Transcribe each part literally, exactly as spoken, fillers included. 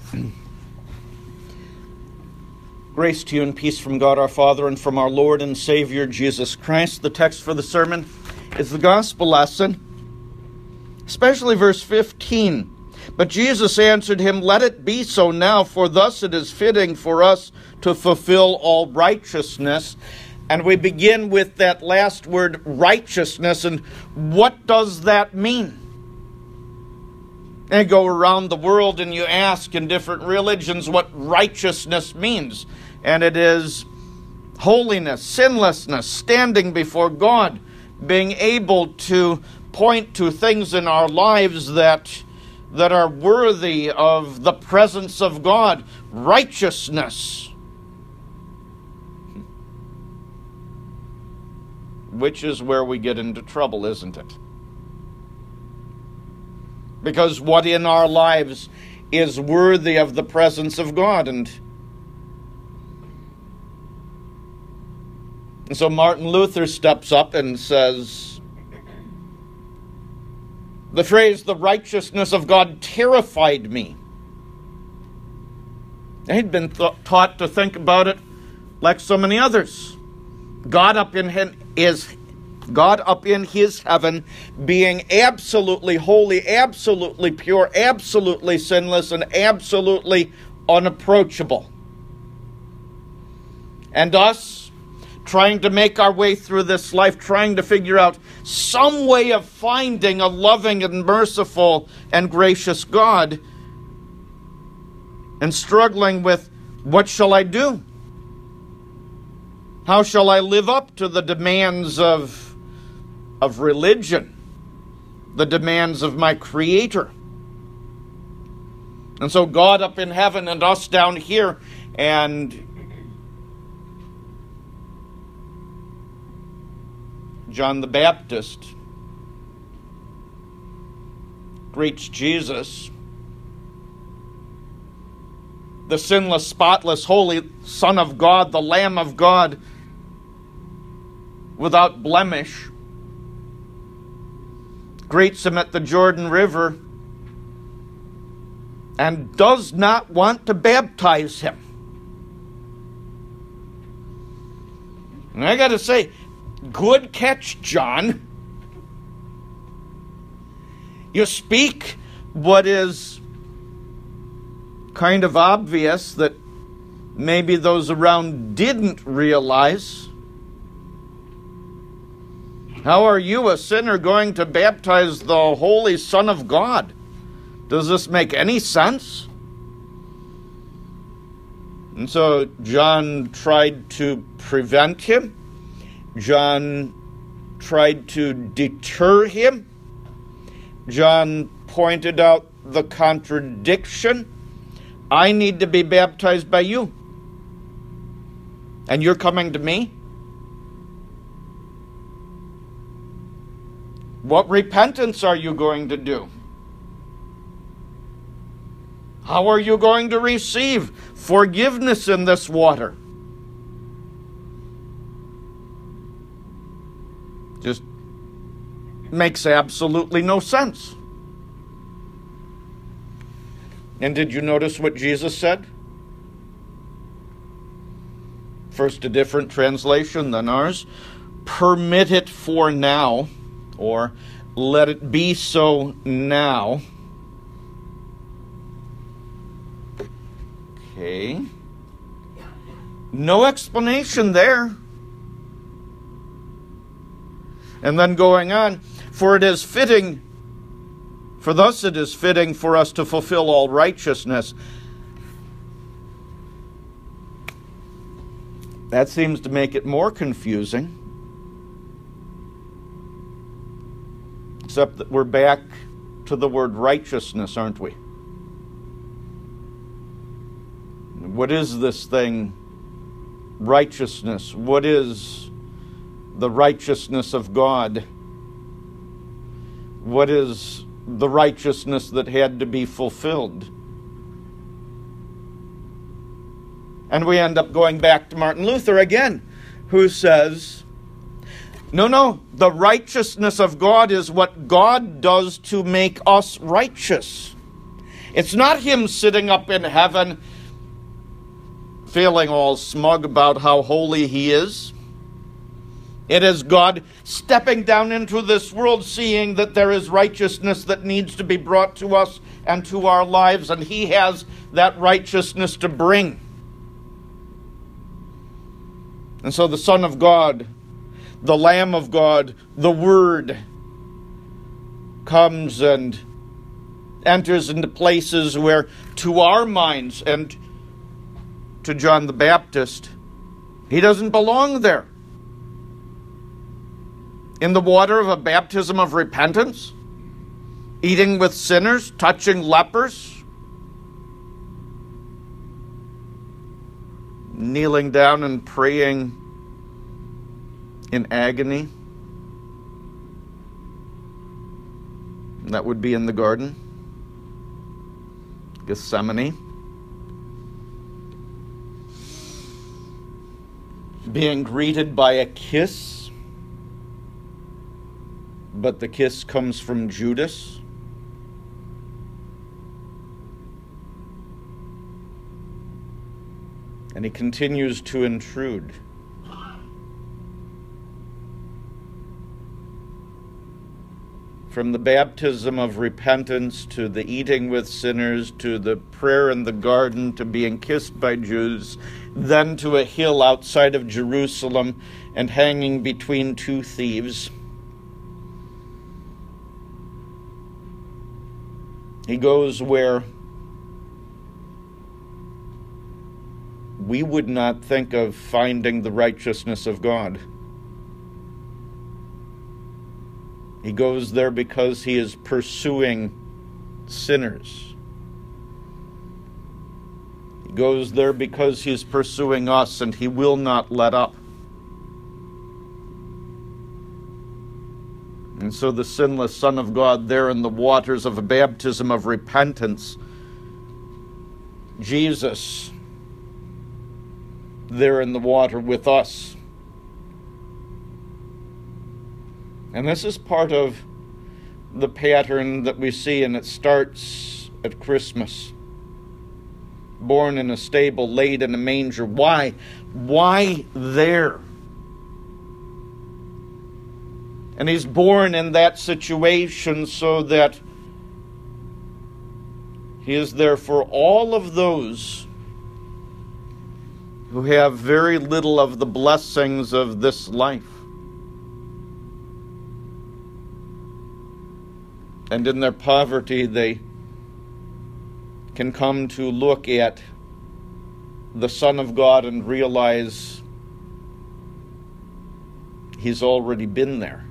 Grace to you and peace from God our Father and from our Lord and Savior Jesus Christ. The text for the sermon is the gospel lesson, especially verse fifteen. But Jesus answered him, "Let it be so now, for thus it is fitting for us to fulfill all righteousness." And we begin with that last word, righteousness. And what does that mean? And you go around the world and you ask in different religions what righteousness means. And it is holiness, sinlessness, standing before God, being able to point to things in our lives that, that are worthy of the presence of God. Righteousness. Which is where we get into trouble, isn't it? Because what in our lives is worthy of the presence of God? And, and so Martin Luther steps up and says, the phrase, "the righteousness of God," terrified me. He'd been th- taught to think about it like so many others. God up in his, is God up in his heaven, being absolutely holy, absolutely pure, absolutely sinless, and absolutely unapproachable. And us trying to make our way through this life, trying to figure out some way of finding a loving and merciful and gracious God, and struggling with, what shall I do? How shall I live up to the demands of, of religion, the demands of my Creator? And so God up in heaven and us down here, and John the Baptist greets Jesus, the sinless, spotless, holy Son of God, the Lamb of God, without blemish, greets him at the Jordan River and does not want to baptize him. And I got to say, good catch, John. You speak what is kind of obvious that maybe those around didn't realize. How are you, a sinner, going to baptize the Holy Son of God? Does this make any sense? And so John tried to prevent him. John tried to deter him. John pointed out the contradiction. I need to be baptized by you, and you're coming to me? What repentance are you going to do? How are you going to receive forgiveness in this water? Just makes absolutely no sense. And did you notice what Jesus said? First, a different translation than ours. Permit it for now, or let it be so now. Okay. No explanation there. And then going on, for it is fitting, for thus it is fitting for us to fulfill all righteousness. That seems to make it more confusing. Except that we're back to the word righteousness, aren't we? What is this thing? Righteousness. What is the righteousness of God? What is the righteousness that had to be fulfilled? And we end up going back to Martin Luther again, who says, no, no, the righteousness of God is what God does to make us righteous. It's not him sitting up in heaven feeling all smug about how holy he is. It is God stepping down into this world, seeing that there is righteousness that needs to be brought to us and to our lives, and he has that righteousness to bring. And so the Son of God, the Lamb of God, the Word, comes and enters into places where, to our minds and to John the Baptist, he doesn't belong there. In the water of a baptism of repentance, eating with sinners, touching lepers, kneeling down and praying in agony. That would be in the garden, Gethsemane. Being greeted by a kiss, but the kiss comes from Judas. And he continues to intrude. From the baptism of repentance to the eating with sinners to the prayer in the garden to being kissed by Jews, then to a hill outside of Jerusalem and hanging between two thieves. He goes where we would not think of finding the righteousness of God. He goes there because he is pursuing sinners. He goes there because he is pursuing us, and he will not let up. And so the sinless Son of God there in the waters of a baptism of repentance, Jesus there in the water with us. And this is part of the pattern that we see, and it starts at Christmas. Born in a stable, laid in a manger. Why? Why there? And he's born in that situation so that he is there for all of those who have very little of the blessings of this life. And in their poverty, they can come to look at the Son of God and realize he's already been there.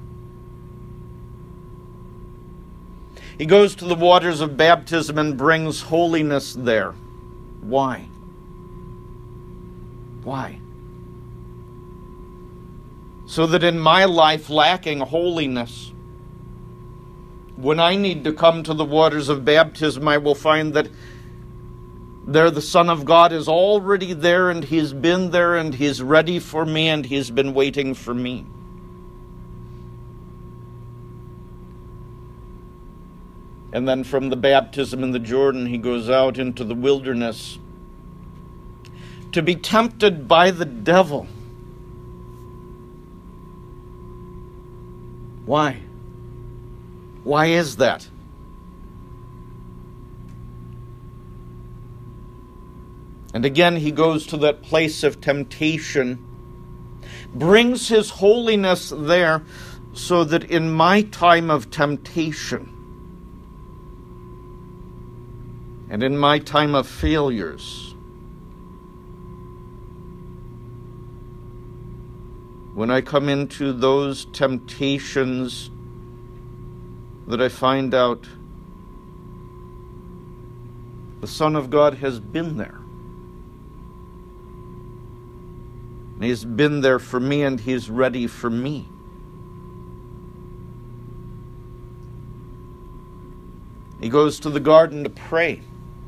He goes to the waters of baptism and brings holiness there. Why? Why? So that in my life lacking holiness, when I need to come to the waters of baptism, I will find that there the Son of God is already there, and he's been there, and he's ready for me, and he's been waiting for me. And then from the baptism in the Jordan, he goes out into the wilderness to be tempted by the devil. Why? Why is that? And again, he goes to that place of temptation, brings his holiness there so that in my time of temptation and in my time of failures, when I come into those temptations, that I find out the Son of God has been there. And he's been there for me, and he's ready for me. He goes to the garden to pray.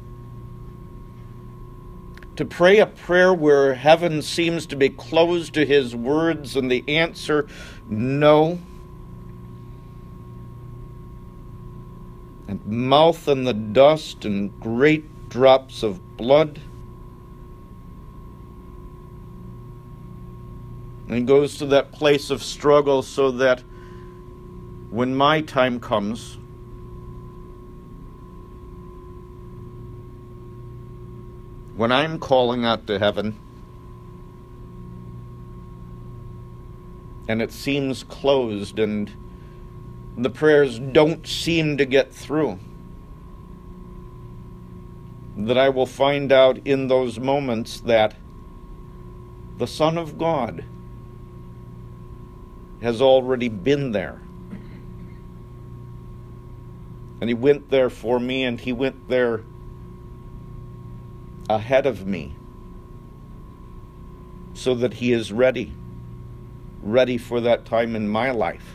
To pray a prayer where heaven seems to be closed to his words, and the answer, no. And mouth in the dust and great drops of blood. And goes to that place of struggle so that when my time comes, when I'm calling out to heaven, and it seems closed and the prayers don't seem to get through, that I will find out in those moments that the Son of God has already been there. And he went there for me, and he went there ahead of me, so that he is ready, ready for that time in my life.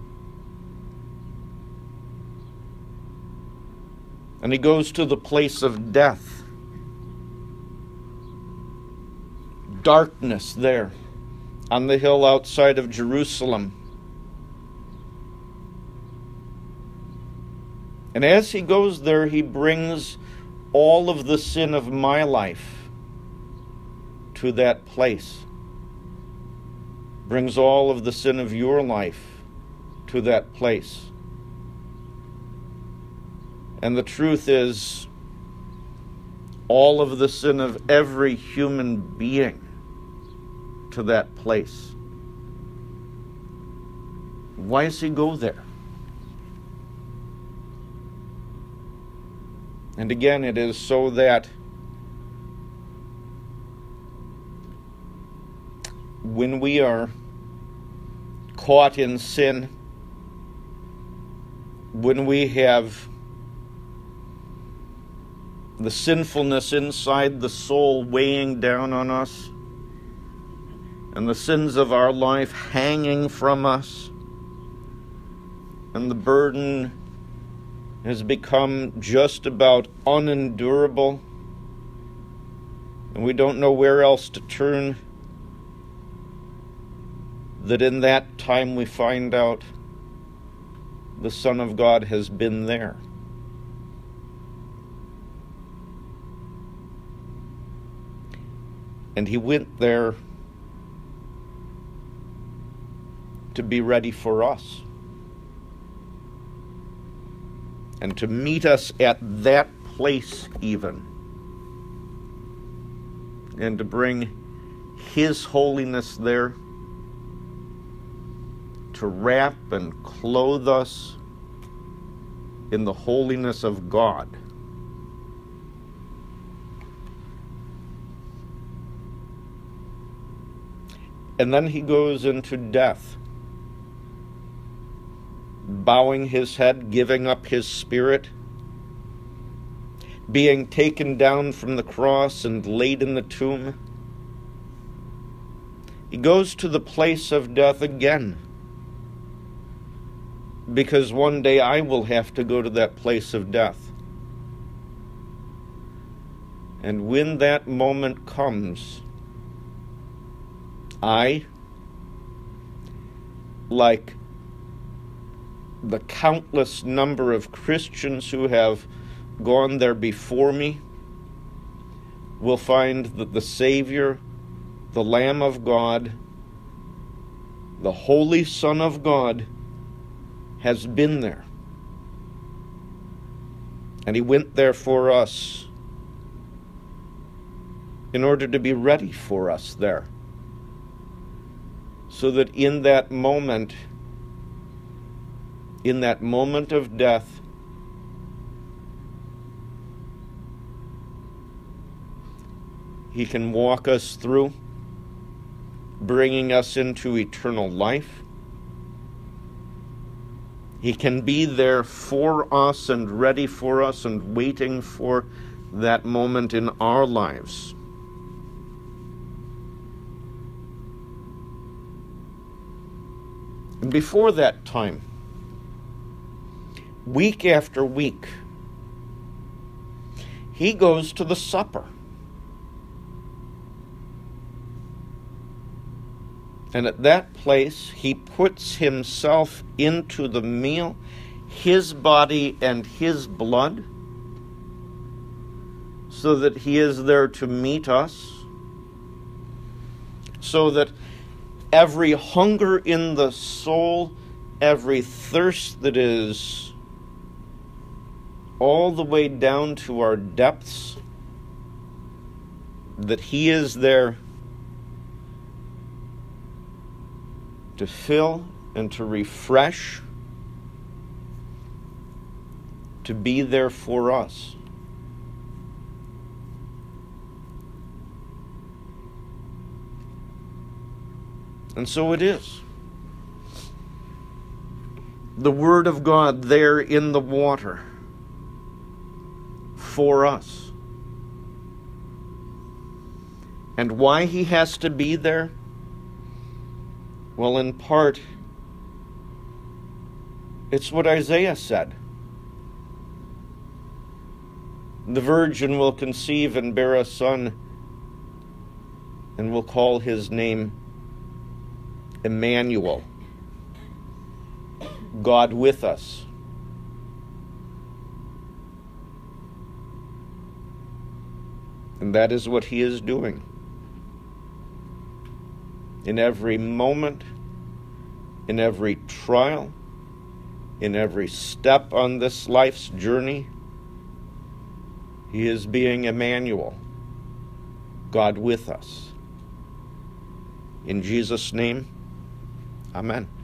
And he goes to the place of death. Darkness there on the hill outside of Jerusalem. And as he goes there, he brings all of the sin of my life to that place. Brings all of the sin of your life to that place. And the truth is, all of the sin of every human being to that place. Why does he go there? And again, it is so that when we are caught in sin, when we have the sinfulness inside the soul weighing down on us, and the sins of our life hanging from us, and the burden has become just about unendurable, and we don't know where else to turn, that in that time we find out the Son of God has been there. And he went there to be ready for us. And to meet us at that place even. And to bring his holiness there. To wrap and clothe us in the holiness of God. And then he goes into death, bowing his head, giving up his spirit, being taken down from the cross and laid in the tomb. He goes to the place of death again, because one day I will have to go to that place of death. And when that moment comes, I, like the countless number of Christians who have gone there before me, will find that the Savior, the Lamb of God, the Holy Son of God, has been there. And he went there for us in order to be ready for us there. So that in that moment, in that moment of death, he can walk us through, bringing us into eternal life. He can be there for us and ready for us and waiting for that moment in our lives. And before that time, week after week, he goes to the supper. And at that place, he puts himself into the meal. his body and his blood, so that he is there to meet us, so that every hunger in the soul, every thirst that is all the way down to our depths, that he is there to fill and to refresh, to be there for us. And so it is. The Word of God there in the water for us. And why he has to be there? Well, in part, it's what Isaiah said. The virgin will conceive and bear a son, and will call his name Emmanuel, God with us. And that is what he is doing. In every moment, in every trial, in every step on this life's journey, he is being Emmanuel, God with us. In Jesus' name, amen.